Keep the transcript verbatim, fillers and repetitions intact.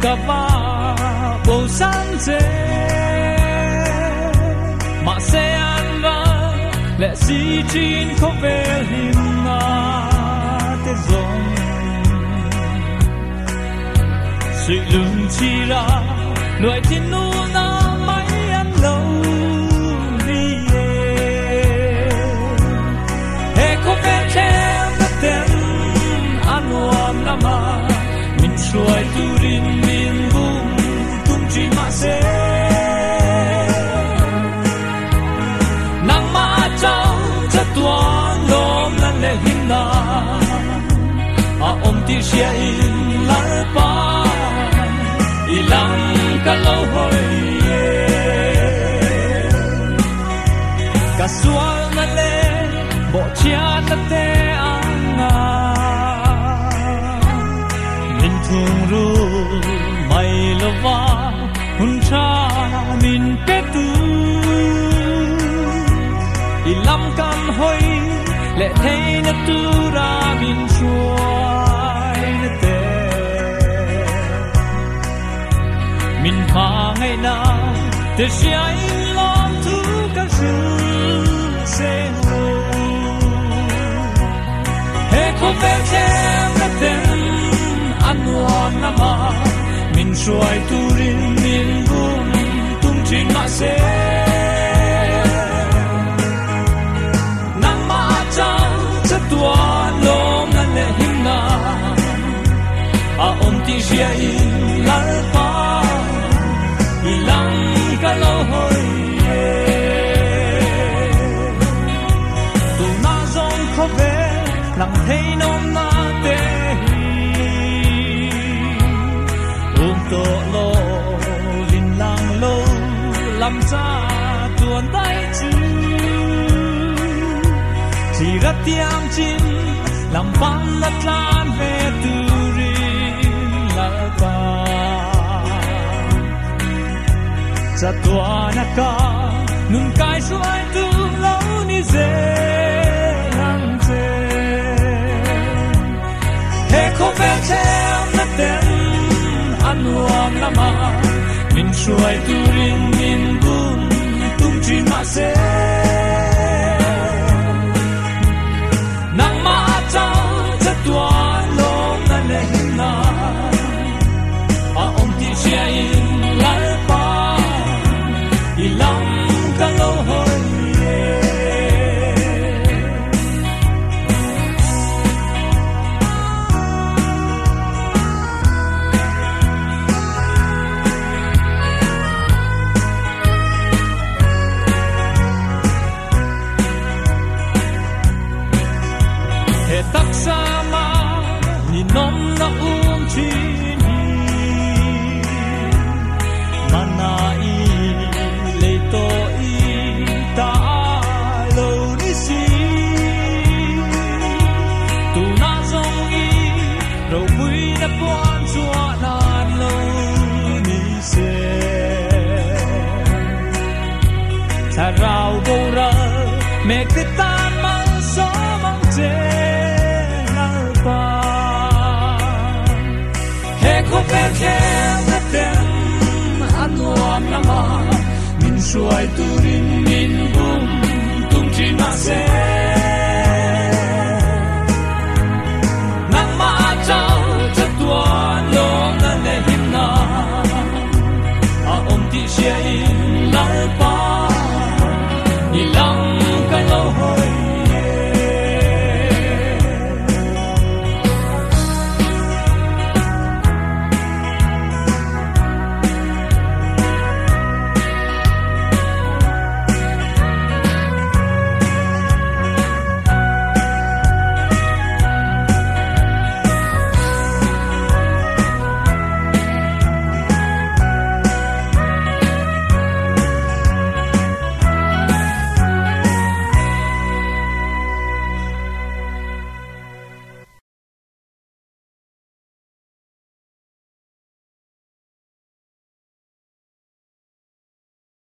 va bầu sáng dễ mà sẽ ăn va lẽ gì chín không về hình mà thế rồi sự lưng chi ra loại thiên nu na mấy ăn lâu đi hè có vẻ thêm đất tên ăn uống lắm mà mình xuôi tu rin mình vùng tung chỉ mà sẽ nắng mà trao cho tuan lom lần lệ hình na à ôm tia xe in lái ba ilang kalau hoy casual na le bo chia na te anga min thung ru mai lova hun cha min petu ilam kam hoy le thei na tu ra min chuai na te min pha ngày nào để trái lòng thu các sự sẽ ngủ hết không về thêm đất tên ăn uống nằm mà mình xuôi tu rin mình buông tung trên mà sẽ nắng mà trao chất tua lom ngăn lệ hình na à ôm ti chia in lái pa ilang kalau hoy tu na zong kho ve lang thei nom na te um to lo lin lang lo lam cha tuan dai chi chỉ rất tiang chin lam pan lat lan ve tu rin la pa sa tua na ka nun kai suai tu lâu ni ze hang ze he ko ve tem na ten anuam lama min suai tu rin min bum tung chin ma se nang ma cha sa tua lo na le na a om ti sia in la ilang kalau hoy he tak sama ni nom na um chi mana to i ta lo ni si tu na zong i ro bui na puan chua na lo ni se ta rao bo ra me te tan mang so mang che na pa he ko pe ke na ten anuam na ma suai tu rin min bum tung chi ma se nang ma chao cha tua lo na le hin na a om ti sia in la pa ni lang